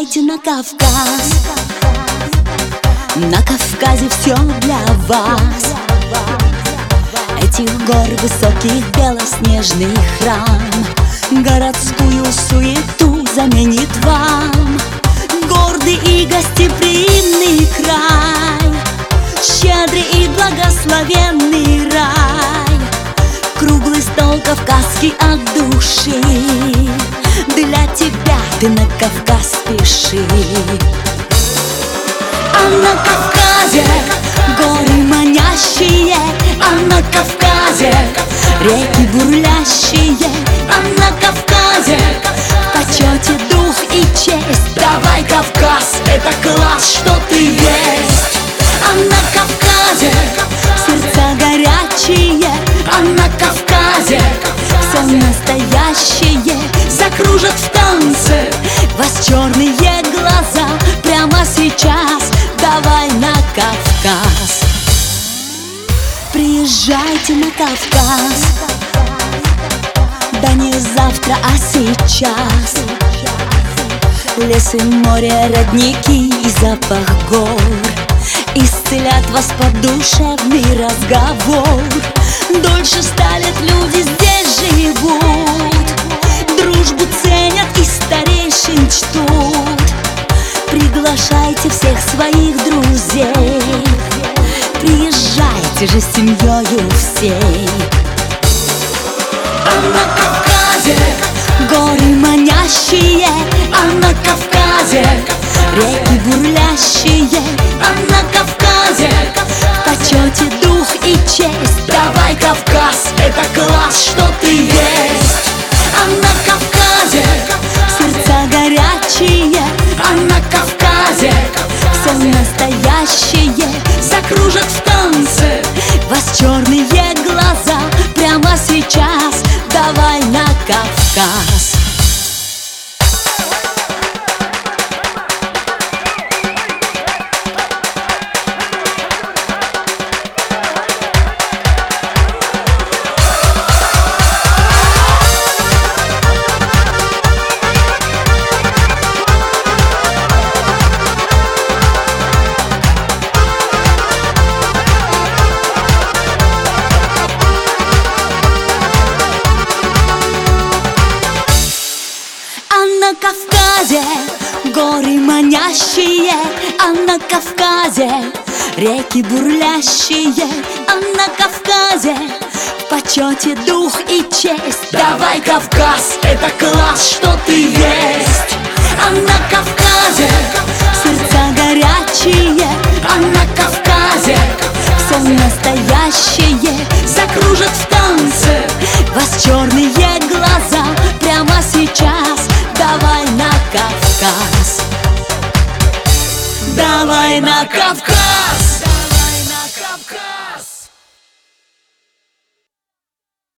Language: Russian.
Приезжайте на Кавказ. На Кавказе все для вас. Этих гор высоких белоснежный храм городскую суету заменит вам. Гордый и гостеприимный край, щедрый и благословенный рай. Круглый стол кавказский от души, для тебя ты на Кавказ спеши. А на Кавказе горы манящие, а на Кавказе реки бурлящие, а на Кавказе в почете дух и честь. Давай, Кавказ, это класс, что ты есть. А на Кавказе сердца горячие, а на Кавказе все настоящее закружат в танце вас черные глаза прямо сейчас. Давай на Кавказ. Приезжайте на Кавказ. Да не завтра, а сейчас. Лес и море, родники и запах гор исцелят вас под душевный разговор. Дольше сталят люди, здесь живут, дружбу ценят и старейшин чтут. Приглашайте всех своих друзей, приезжайте же с семьёю всей. А на Кавказе горы манящие, а на Кавказе реки бурлящие, а на Кавказе в почете дух и честь. Давай, Кавказ, это класс, что ты есть. А на Кавказе сердца горячие, а на Кавказе все настоящее закружат в танце вас черные глаза прямо сейчас. Давай на Кавказ. На Кавказе горы манящие, а на Кавказе реки бурлящие, а на Кавказе в почете дух и честь. Давай, Кавказ, это класс, что ты есть. А на Кавказе сердца горячие, а на Кавказе все настоящее закружат в танце вас черные глаза прямо сейчас. Давай на Кавказ. Давай на Кавказ. Давай на Кавказ.